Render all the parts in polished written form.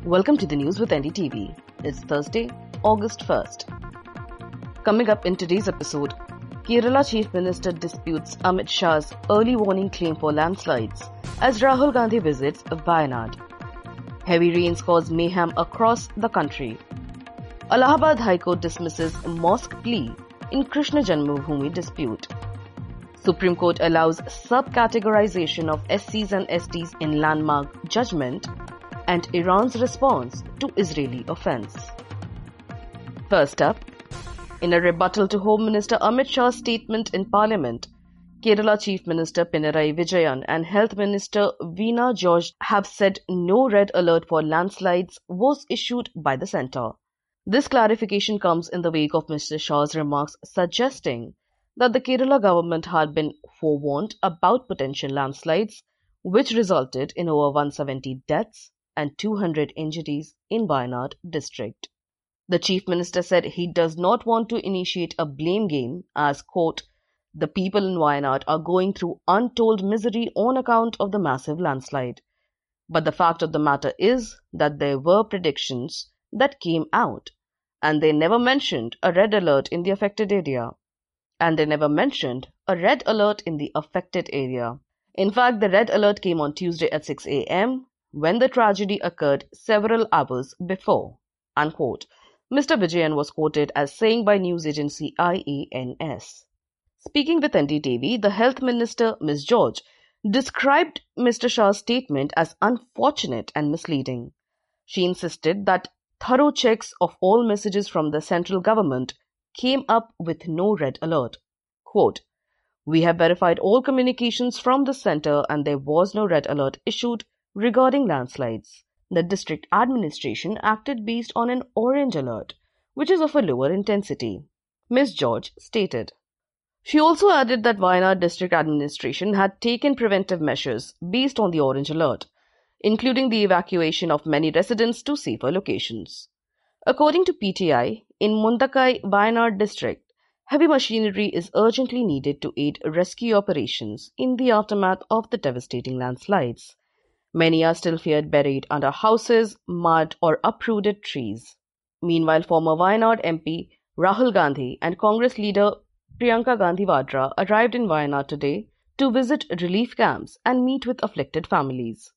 Welcome to the news with NDTV. It's Thursday, August 1st. Coming up in today's episode, Kerala Chief Minister disputes Amit Shah's early warning claim for landslides as Rahul Gandhi visits Wayanad. Heavy rains cause mayhem across the country. Allahabad High Court dismisses mosque plea in Krishna Janmabhoomi dispute. Supreme Court allows sub-categorization of SCs and STs in landmark judgment, and Iran's response to Israeli offense. First up, in a rebuttal to Home Minister Amit Shah's statement in Parliament, Kerala Chief Minister Pinarayi Vijayan and Health Minister Veena George have said no red alert for landslides was issued by the centre. This clarification comes in the wake of Mr. Shah's remarks suggesting that the Kerala government had been forewarned about potential landslides, which resulted in over 170 deaths and 200 injuries in Wayanad district. The Chief Minister said he does not want to initiate a blame game as, quote, the people in Wayanad are going through untold misery on account of the massive landslide. But the fact of the matter is that there were predictions that came out, and they never mentioned a red alert in the affected area. In fact, the red alert came on Tuesday at 6 a.m. when the tragedy occurred several hours before, unquote. Mr. Vijayan was quoted as saying by news agency IANS. Speaking with NDTV, the Health Minister, Ms. George, described Mr. Shah's statement as unfortunate and misleading. She insisted that thorough checks of all messages from the central government came up with no red alert. Quote, we have verified all communications from the centre and there was no red alert issued regarding landslides. The district administration acted based on an orange alert, which is of a lower intensity, Ms. George stated. She also added that Wayanad district administration had taken preventive measures based on the orange alert, including the evacuation of many residents to safer locations. According to PTI, in Mundakai, Wayanad district, heavy machinery is urgently needed to aid rescue operations in the aftermath of the devastating landslides. Many are still feared buried under houses, mud or uprooted trees. Meanwhile, former Wayanad MP Rahul Gandhi and Congress leader Priyanka Gandhi Vadra arrived in Wayanad today to visit relief camps and meet with afflicted families.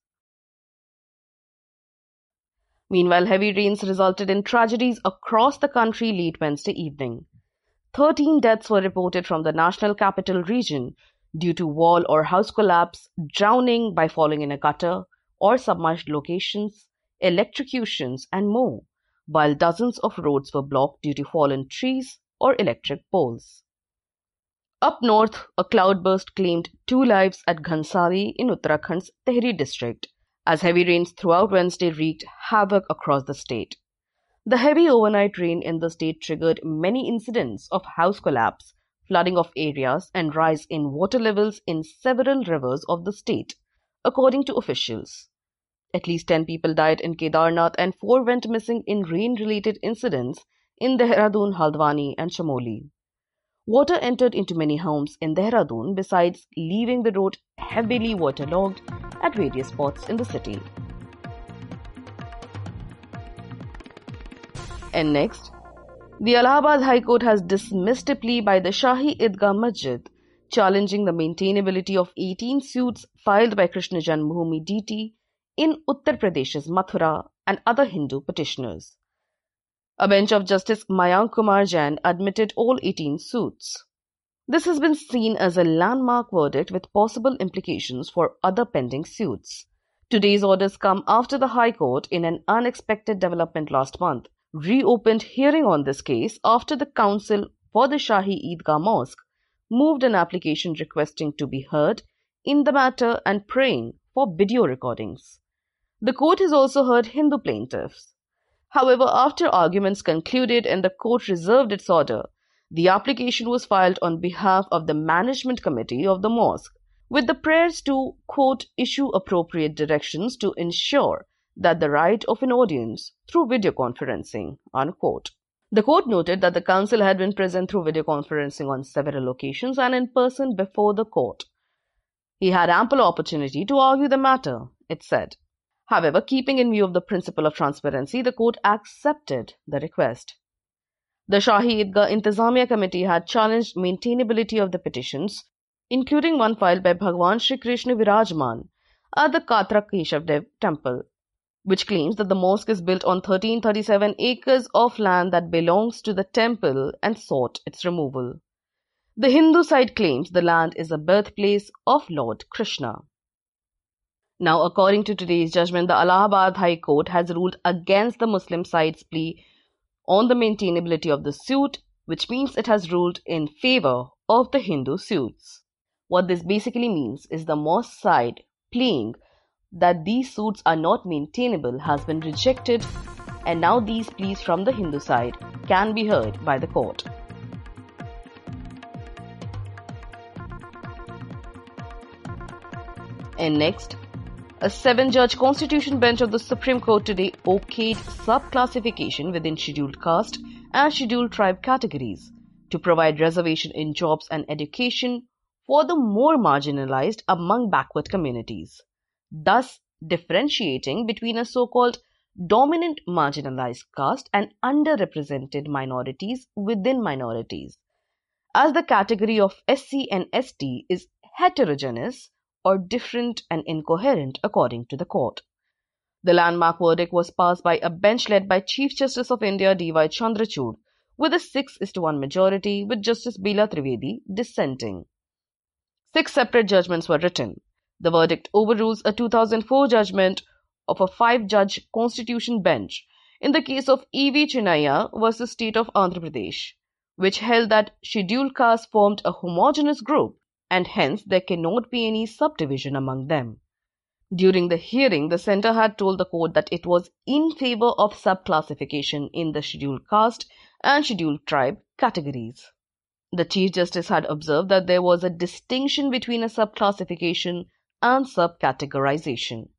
Meanwhile, heavy rains resulted in tragedies across the country late Wednesday evening. 13 deaths were reported from the National Capital Region due to wall or house collapse, drowning by falling in a gutter or submerged locations, electrocutions and more, while dozens of roads were blocked due to fallen trees or electric poles. Up north, a cloudburst claimed 2 lives at Ghansali in Uttarakhand's Tehri district, as heavy rains throughout Wednesday wreaked havoc across the state. The heavy overnight rain in the state triggered many incidents of house collapse, flooding of areas and rise in water levels in several rivers of the state, according to officials. At least 10 people died in Kedarnath and 4 went missing in rain-related incidents in Dehradun, Haldwani and Chamoli. Water entered into many homes in Dehradun besides leaving the road heavily waterlogged at various spots in the city. And next, the Allahabad High Court has dismissed a plea by the Shahi Idgah Masjid challenging the maintainability of 18 suits filed by Krishna Janmabhoomi DT in Uttar Pradesh's Mathura and other Hindu petitioners. A bench of Justice Mayank Kumar Jain admitted all 18 suits. This has been seen as a landmark verdict with possible implications for other pending suits. Today's orders come after the High Court, in an unexpected development last month, reopened hearing on this case after the Council for the Shahi Idgah Mosque moved an application requesting to be heard in the matter and praying for video recordings. The court has also heard Hindu plaintiffs. However, after arguments concluded and the court reserved its order, the application was filed on behalf of the management committee of the mosque, with the prayers to, quote, issue appropriate directions to ensure that the right of an audience through video conferencing, unquote. The court noted that the council had been present through video conferencing on several occasions and in person before the court. He had ample opportunity to argue the matter, it said. However, keeping in view of the principle of transparency, the court accepted the request. The Shahi Idgah Intizamiya Committee had challenged maintainability of the petitions, including one filed by Bhagwan Shri Krishna Virajman at the Katra Keshav Dev temple, which claims that the mosque is built on 1337 acres of land that belongs to the temple and sought its removal. The Hindu side claims the land is a birthplace of Lord Krishna. Now, according to today's judgment, the Allahabad High Court has ruled against the Muslim side's plea on the maintainability of the suit, which means it has ruled in favor of the Hindu suits. What this basically means is the mosque side pleading that these suits are not maintainable has been rejected, and now these pleas from the Hindu side can be heard by the court. And next, a 7-judge constitution bench of the Supreme Court today okayed sub-classification within scheduled caste and scheduled tribe categories to provide reservation in jobs and education for the more marginalized among backward communities, thus differentiating between a so-called dominant marginalized caste and underrepresented minorities within minorities, as the category of SC and ST is heterogeneous or different and incoherent according to the court. The landmark verdict was passed by a bench led by Chief Justice of India D.Y. Chandrachud with a 6:1 majority, with Justice Bela Trivedi dissenting. 6 separate judgments were written. The verdict overrules a 2004 judgment of a 5-judge constitution bench in the case of E.V. Chinnaiah versus State of Andhra Pradesh, which held that scheduled castes formed a homogeneous group and hence there cannot be any subdivision among them. During the hearing, the centre had told the court that it was in favour of subclassification in the scheduled caste and scheduled tribe categories. The Chief Justice had observed that there was a distinction between a subclassification and subcategorization.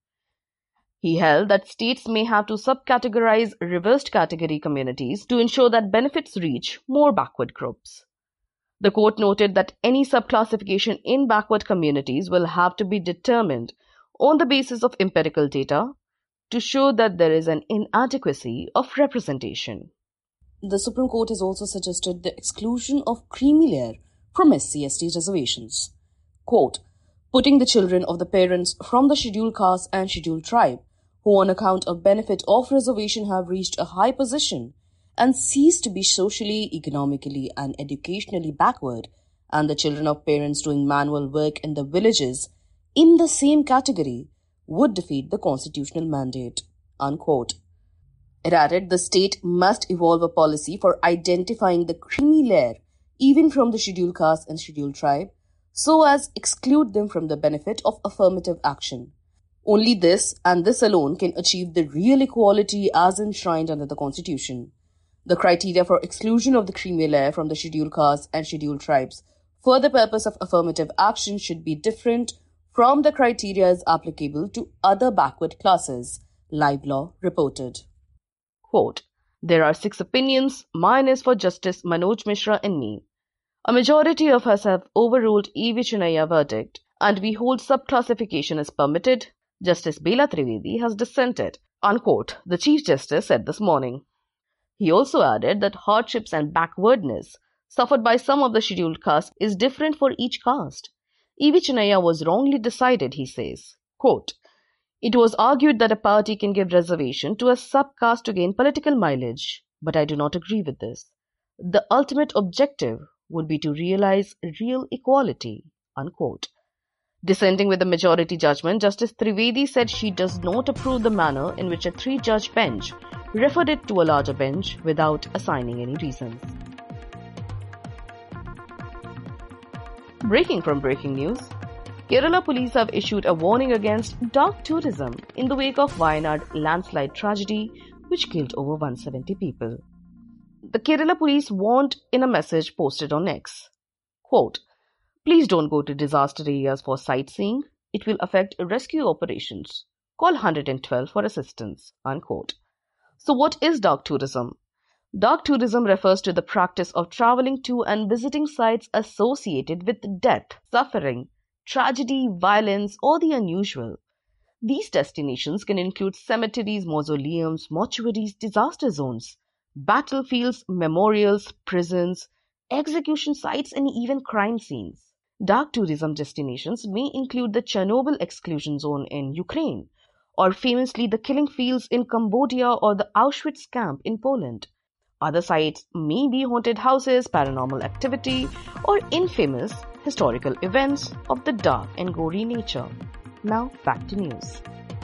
He held that states may have to subcategorize reversed category communities to ensure that benefits reach more backward groups. The court noted that any subclassification in backward communities will have to be determined on the basis of empirical data to show that there is an inadequacy of representation. The Supreme Court has also suggested the exclusion of creamy layer from SC/ST reservations. Quote, putting the children of the parents from the scheduled caste and scheduled tribe who on account of benefit of reservation have reached a high position and cease to be socially, economically and educationally backward, and the children of parents doing manual work in the villages in the same category would defeat the constitutional mandate. Unquote. It added the state must evolve a policy for identifying the creamy layer even from the scheduled caste and scheduled tribe so as exclude them from the benefit of affirmative action. Only this and this alone can achieve the real equality as enshrined under the Constitution. The criteria for exclusion of the creamy layer from the scheduled castes and scheduled tribes for the purpose of affirmative action should be different from the criteria applicable to other backward classes, Live Law reported. Quote, there are 6 opinions, mine is for Justice Manoj Mishra and me. A majority of us have overruled E.V. Chinnaiah verdict and we hold subclassification is permitted. Justice Bela Trivedi has dissented. Unquote, the Chief Justice said this morning. He also added that hardships and backwardness suffered by some of the scheduled castes is different for each caste. E.V. Chinnaiah was wrongly decided, he says. Quote, it was argued that a party can give reservation to a subcaste to gain political mileage, but I do not agree with this. The ultimate objective would be to realize real equality. Unquote. Dissenting with the majority judgment, Justice Trivedi said she does not approve the manner in which a 3-judge bench referred it to a larger bench without assigning any reasons. Breaking news, Kerala police have issued a warning against dark tourism in the wake of Wayanad landslide tragedy which killed over 170 people. The Kerala police warned in a message posted on X. Quote, please don't go to disaster areas for sightseeing. It will affect rescue operations. Call 112 for assistance. Unquote. So what is dark tourism? Dark tourism refers to the practice of traveling to and visiting sites associated with death, suffering, tragedy, violence, or the unusual. These destinations can include cemeteries, mausoleums, mortuaries, disaster zones, battlefields, memorials, prisons, execution sites, and even crime scenes. Dark tourism destinations may include the Chernobyl exclusion zone in Ukraine, or famously the killing fields in Cambodia or the Auschwitz camp in Poland. Other sites may be haunted houses, paranormal activity, or infamous historical events of the dark and gory nature. Now back to news.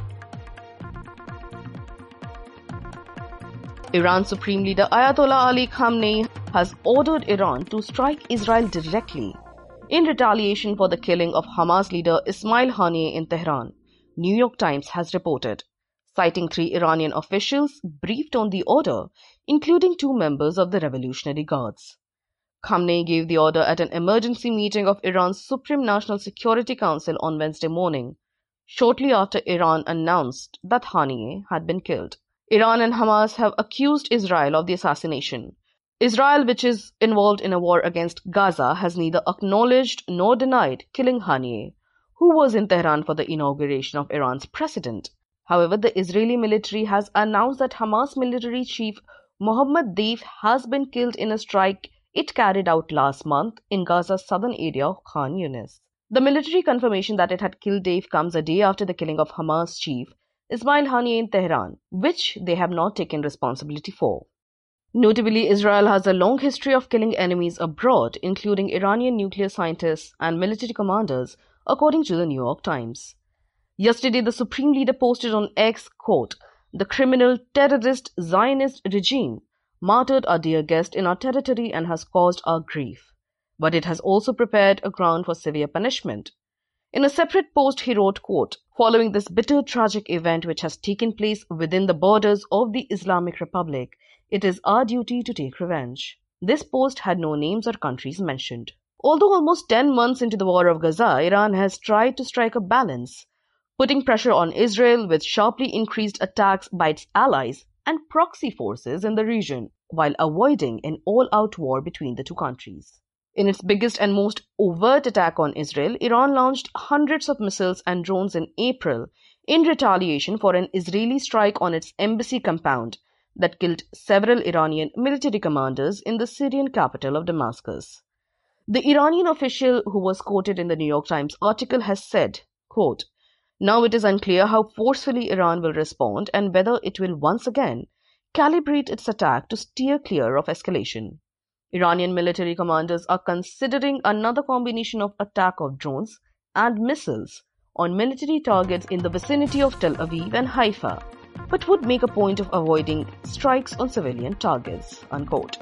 Iran Supreme Leader Ayatollah Ali Khamenei has ordered Iran to strike Israel directly in retaliation for the killing of Hamas leader Ismail Haniyeh in Tehran, New York Times has reported, citing 3 Iranian officials briefed on the order, including 2 members of the Revolutionary Guards. Khamenei gave the order at an emergency meeting of Iran's Supreme National Security Council on Wednesday morning, shortly after Iran announced that Haniyeh had been killed. Iran and Hamas have accused Israel of the assassination. Israel, which is involved in a war against Gaza, has neither acknowledged nor denied killing Haniyeh, who was in Tehran for the inauguration of Iran's president. However, the Israeli military has announced that Hamas military chief Mohammad Deif has been killed in a strike it carried out last month in Gaza's southern area of Khan Yunis. The military confirmation that it had killed Deif comes a day after the killing of Hamas chief Ismail Haniyeh in Tehran, which they have not taken responsibility for. Notably, Israel has a long history of killing enemies abroad, including Iranian nuclear scientists and military commanders, according to the New York Times. Yesterday, the Supreme Leader posted on X, quote, "The criminal, terrorist, Zionist regime martyred our dear guest in our territory and has caused our grief. But it has also prepared a ground for severe punishment." In a separate post, he wrote, quote, "Following this bitter, tragic event which has taken place within the borders of the Islamic Republic, it is our duty to take revenge." This post had no names or countries mentioned. Although almost 10 months into the war of Gaza, Iran has tried to strike a balance, putting pressure on Israel with sharply increased attacks by its allies and proxy forces in the region, while avoiding an all-out war between the two countries. In its biggest and most overt attack on Israel, Iran launched hundreds of missiles and drones in April in retaliation for an Israeli strike on its embassy compound that killed several Iranian military commanders in the Syrian capital of Damascus. The Iranian official who was quoted in the New York Times article has said, quote, "Now it is unclear how forcefully Iran will respond and whether it will once again calibrate its attack to steer clear of escalation. Iranian military commanders are considering another combination of attack of drones and missiles on military targets in the vicinity of Tel Aviv and Haifa, but would make a point of avoiding strikes on civilian targets," unquote.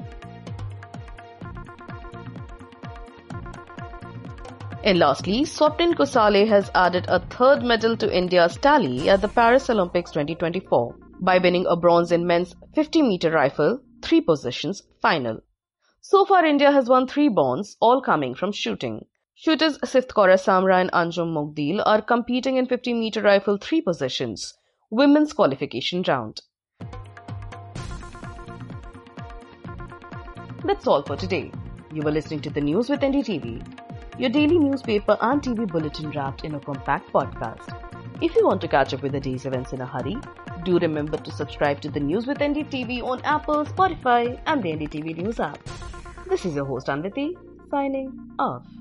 And lastly, Swapnil Kusale has added a 3rd medal to India's tally at the Paris Olympics 2024 by winning a bronze in men's 50-meter rifle, 3 positions final. So far, India has won 3 bronze, all coming from shooting. Shooters Sift Kaura Samra and Anjum Mogdil are competing in 50-meter rifle 3 positions, women's qualification round. That's all for today. You were listening to the News with NDTV, your daily newspaper and TV bulletin wrapped in a compact podcast. If you want to catch up with the day's events in a hurry, do remember to subscribe to the News with NDTV on Apple, Spotify and the NDTV News app. This is your host Anviti, signing off.